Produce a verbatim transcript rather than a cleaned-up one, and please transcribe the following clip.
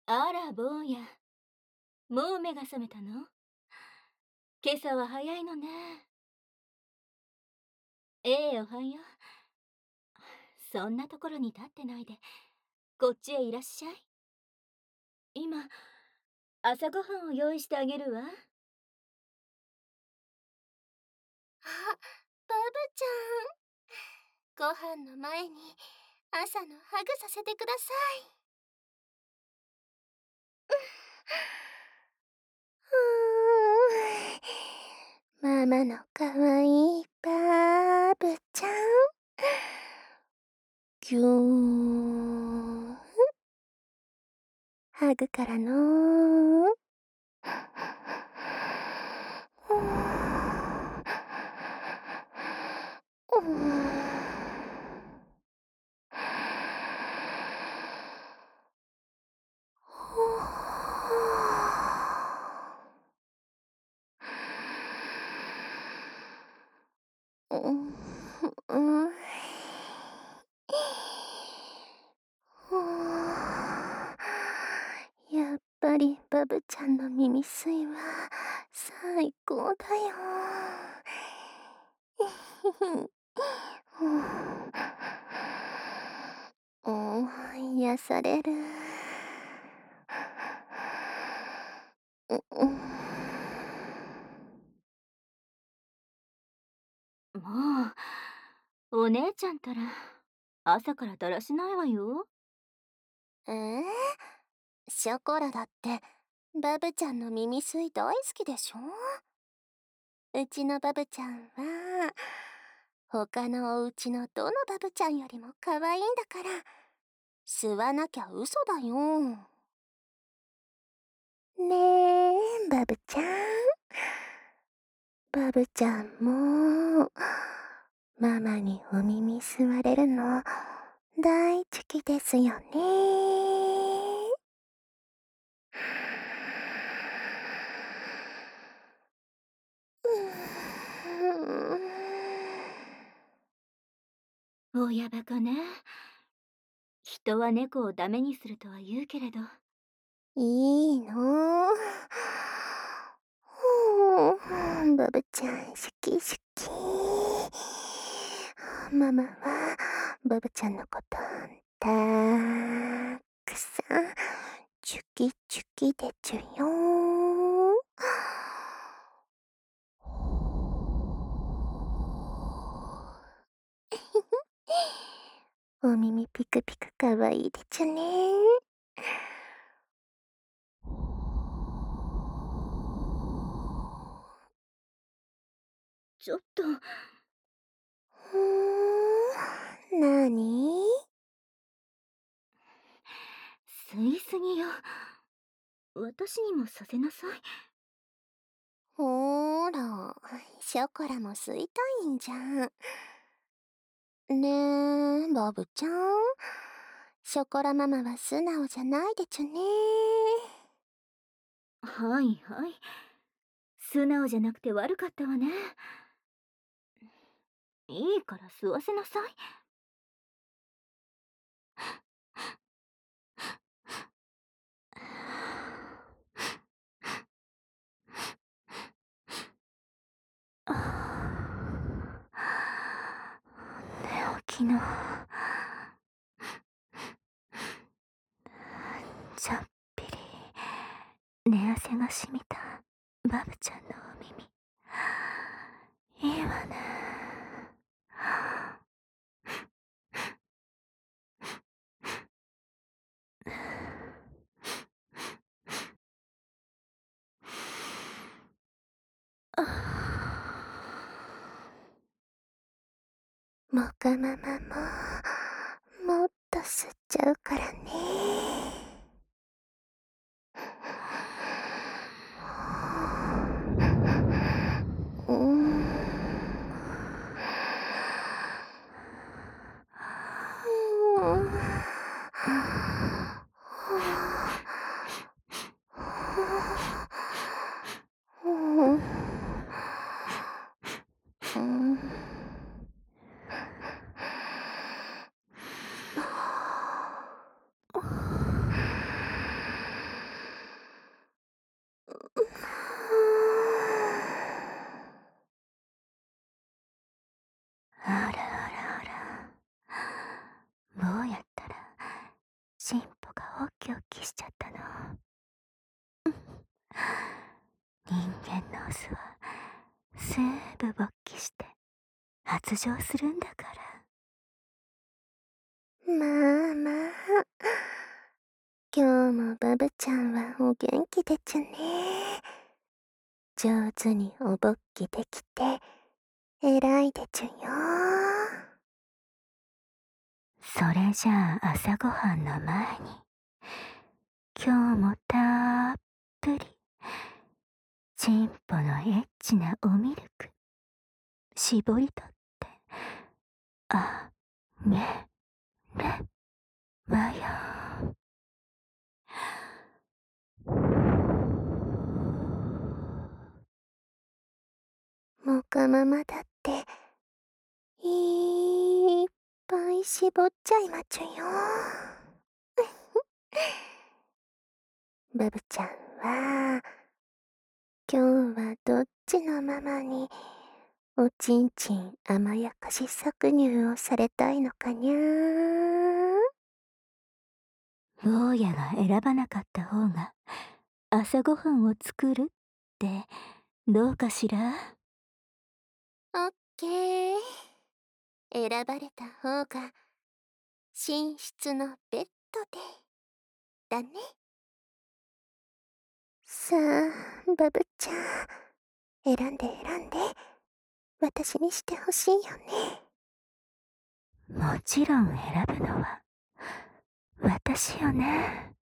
あら、坊や。もう目が覚めたの？今朝は早いのね。ええ、おはよう。そんなところに立ってないで、こっちへいらっしゃい。今、朝ごはんを用意してあげるわ。 あ、バブちゃん。ご飯の前に朝のハグさせてください。ふーん、ママのかわいいバブちゃん。ぎゅーん。ハグからのうーん。うん、うん。やっぱりバブちゃんの耳吸いは最高だよ。うん、癒される。う、うん。 もう、お姉ちゃんたら、朝からだらしないわよ。 ええ、ショコラだってバブちゃんの耳吸い大好きでしょ。うちのバブちゃんは他のお家のどのバブちゃんよりも可愛いんだから、吸わなきゃ嘘だよ。ねえ、バブちゃん。バブちゃんもママにお耳吸われるの大好きですよね。うーん。 親バカね。人は猫をダメにするとは言うけれど。 いいの。ほう、バブちゃん好き好き。ママはバブちゃんのことたくさんチュキチュキでちゅよ。お耳ピクピクかわいいでちゅね。 ちょっと。 ふーん、なに？ 吸いすぎよ。私にもさせなさい。 ほーら、ショコラも吸いたいんじゃん。ねえ、バブちゃん。ショコラママは素直じゃないでちゅね。 はいはい。素直じゃなくて悪かったわね。いいから吸わせなさい。寝起きのちょっぴり寝汗がしみたバブちゃんのお耳、いいわね。 モカママももっと吸っちゃうからね。うん。うん。 ぽがオッキオッキしちゃったの。人間のオスは全部勃起して発情するんだから。 まあまあ、今日もバブちゃんはお元気でちゅね。上手にお勃起できて偉いでちゅよ。 それじゃあ朝ごはんの前に今日もたっぷりチンポのエッチなおミルク絞り取ってあげるわよ。 もかままだっていっぱい絞っちゃいまちゅよ。バブちゃんは今日はどっちのママにおちんちん甘やかし搾乳をされたいのかにゃー。 坊やが選ばなかった方が朝ごはんを作るってどうかしら。 オッケー。選ばれた方が寝室のベッドでだね。さあバブちゃん、選んで選んで私にしてほしいよね。 もちろん選ぶのは私よね。